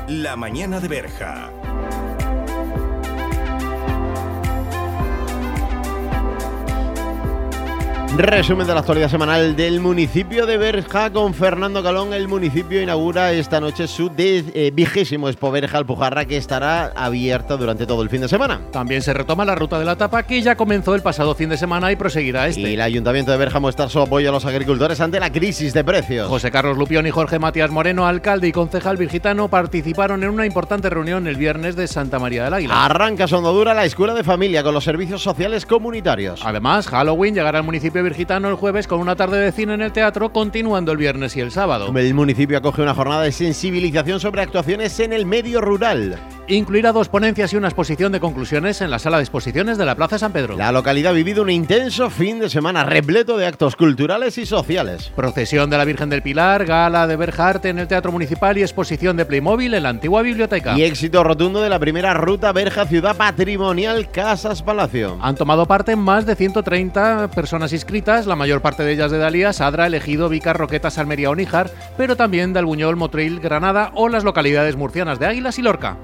La mañana de Berja. Resumen de la actualidad semanal del municipio de Berja con Fernando Calón. El municipio inaugura esta noche su 20º Expo Berja Alpujarra, que estará abierta durante todo el fin de semana. También se retoma la ruta de la tapa, que ya comenzó el pasado fin de semana y proseguirá este. Y el Ayuntamiento de Berja muestra su apoyo a los agricultores ante la crisis de precios. José Carlos Lupión y Jorge Matías Moreno, alcalde y concejal virgitano, participaron en una importante reunión el viernes de Santa María del Águila. Arranca su andadura la escuela de familia con los servicios sociales comunitarios. Además, Halloween llegará al municipio virgitano el jueves con una tarde de cine en el teatro, continuando el viernes y el sábado. El municipio acoge una jornada de sensibilización sobre actuaciones en el medio rural. Incluirá 2 ponencias y una exposición de conclusiones en la sala de exposiciones de la Plaza San Pedro. La localidad ha vivido un intenso fin de semana repleto de actos culturales y sociales. Procesión de la Virgen del Pilar, gala de Berja Arte en el Teatro Municipal y exposición de Playmobil en la antigua biblioteca. Y éxito rotundo de la primera ruta Berja Ciudad Patrimonial Casas Palacio. Han tomado parte más de 130 personas inscritas, la mayor parte de ellas de Dalía, Sadra, Ejido, Vicar, Roquetas, Almería o Níjar, pero también de Albuñol, Motril, Granada o las localidades murcianas de Águilas y Lorca.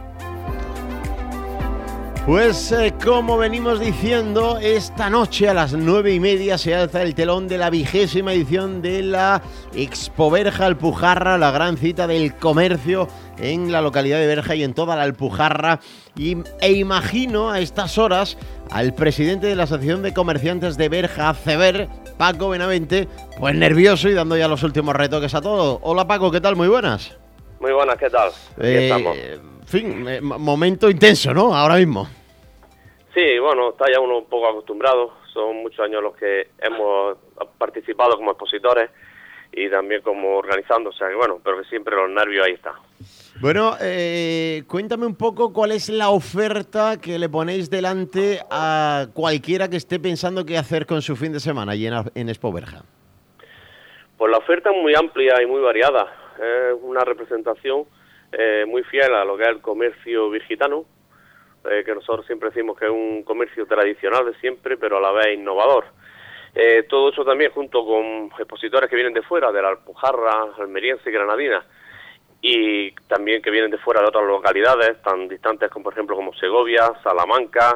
Pues como venimos diciendo, esta noche a las 9:30 se alza el telón de la 20ª edición de la Expo Berja Alpujarra, la gran cita del comercio en la localidad de Berja y en toda la Alpujarra. E imagino a estas horas al presidente de la Asociación de Comerciantes de Berja, ACEBER, Paco Benavente, pues nervioso y dando ya los últimos retoques a todo. Hola Paco, ¿qué tal? Muy buenas. Muy buenas, ¿qué tal? Aquí estamos. Momento intenso, ¿no? Ahora mismo. Sí, bueno, está ya uno un poco acostumbrado. Son muchos años los que hemos participado como expositores y también como organizando, o sea que bueno, pero que siempre los nervios ahí están. Bueno, cuéntame un poco cuál es la oferta que le ponéis delante a cualquiera que esté pensando qué hacer con su fin de semana allí en Expo Berja. Pues la oferta es muy amplia y muy variada. Es una representación muy fiel a lo que es el comercio virgitano, que nosotros siempre decimos que es un comercio tradicional de siempre, pero a la vez innovador. Todo eso también junto con expositores que vienen de fuera, de la Alpujarra, almeriense y granadina, y también que vienen de fuera de otras localidades tan distantes como por ejemplo como Segovia, Salamanca,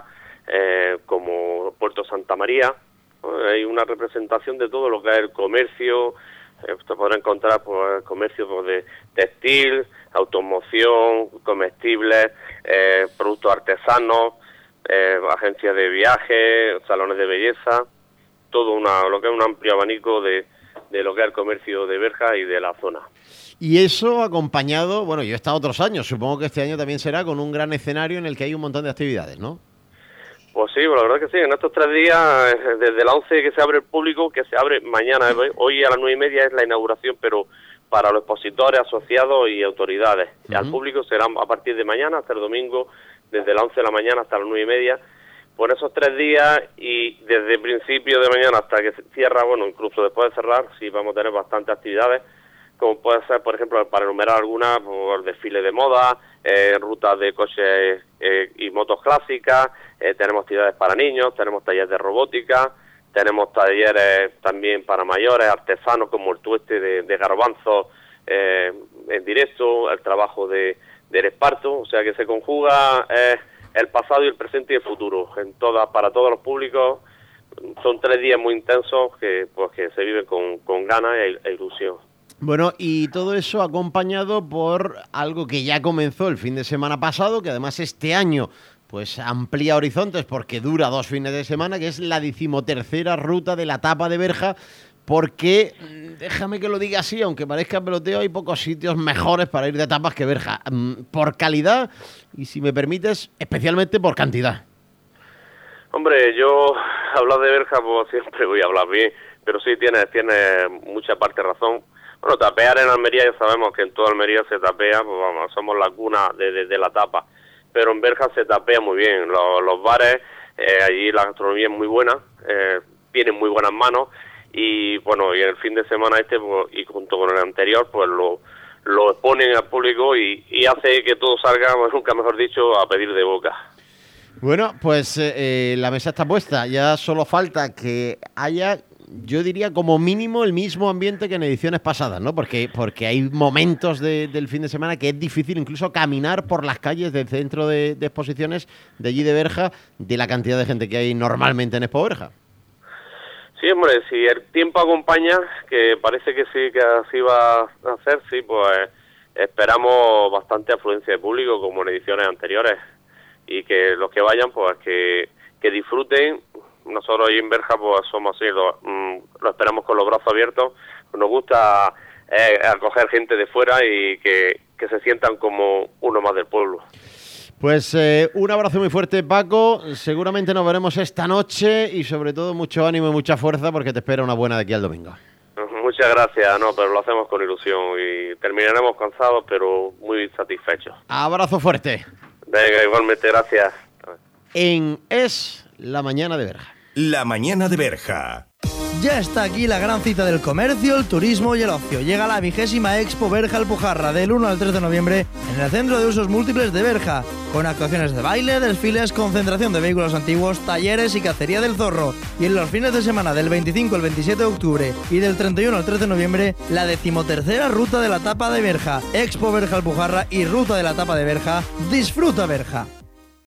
como Puerto Santa María. Hay una representación de todo lo que es el comercio. Usted podrá encontrar pues, comercio pues, de textil, automoción, comestibles, productos artesanos, agencias de viaje, salones de belleza, todo lo que es un amplio abanico de lo que es el comercio de Berja y de la zona. Y eso acompañado, bueno, yo he estado otros años, supongo que este año también será con un gran escenario en el que hay un montón de actividades, ¿no? Pues sí, la verdad que sí, en estos 3 días, desde las 11 que se abre el público, que se abre mañana, hoy a las 9:30 es la inauguración, pero para los expositores, asociados y autoridades. Y al público será a partir de mañana hasta el domingo, desde las 11 de la mañana hasta las 9:30, por esos 3 días y desde el principio de mañana hasta que se cierra, bueno, incluso después de cerrar, sí vamos a tener bastantes actividades, como puede ser, por ejemplo, para enumerar algunas, por desfile de moda, rutas de coches y motos clásicas, tenemos actividades para niños, tenemos talleres de robótica, tenemos talleres también para mayores, artesanos como el tueste de garbanzos en directo, el trabajo del esparto, o sea que se conjuga el pasado y el presente y el futuro, para todos los públicos. Son 3 días muy intensos que se viven con ganas e ilusión. Bueno, y todo eso acompañado por algo que ya comenzó el fin de semana pasado, que además este año pues amplía horizontes porque dura 2 fines de semana, que es la 13ª ruta de la tapa de Berja, porque, déjame que lo diga así, aunque parezca peloteo, hay pocos sitios mejores para ir de tapas que Berja, por calidad y, si me permites, especialmente por cantidad. Hombre, yo hablar de Berja pues siempre voy a hablar bien, pero sí tiene mucha parte de razón. Bueno, tapear en Almería ya sabemos que en toda Almería se tapea, pues vamos, somos la cuna de la tapa, pero en Berja se tapea muy bien. Los bares, allí la gastronomía es muy buena, tienen muy buenas manos y bueno, y en el fin de semana pues, y junto con el anterior, pues lo exponen al público y hace que todo salga, pues, nunca mejor dicho, a pedir de boca. Bueno, pues la mesa está puesta, ya solo falta que haya yo diría como mínimo el mismo ambiente que en ediciones pasadas, ¿no? Porque hay momentos del fin de semana que es difícil incluso caminar por las calles del centro de exposiciones de allí de Berja, de la cantidad de gente que hay normalmente en Expo Berja. Sí, hombre, si el tiempo acompaña, que parece que sí, que así va a hacer, sí, pues esperamos bastante afluencia de público como en ediciones anteriores, y que los que vayan, pues que disfruten. Nosotros ahí en Berja pues somos así, lo esperamos con los brazos abiertos. Nos gusta acoger gente de fuera y que se sientan como uno más del pueblo. Pues un abrazo muy fuerte, Paco. Seguramente nos veremos esta noche y sobre todo mucho ánimo y mucha fuerza porque te espera una buena de aquí al domingo. Muchas gracias, pero lo hacemos con ilusión y terminaremos cansados pero muy satisfechos. Abrazo fuerte. Venga, igualmente, gracias. En Es la Mañana de Berja. La Mañana de Berja. Ya está aquí la gran cita del comercio, el turismo y el ocio. Llega la 20ª Expo Berja Alpujarra del 1 al 3 de noviembre en el Centro de Usos Múltiples de Berja, con actuaciones de baile, desfiles, concentración de vehículos antiguos, talleres y cacería del zorro. Y en los fines de semana del 25 al 27 de octubre y del 31 al 3 de noviembre, la 13ª Ruta de la Tapa de Berja. Expo Berja Alpujarra y Ruta de la Tapa de Berja. ¡Disfruta Berja!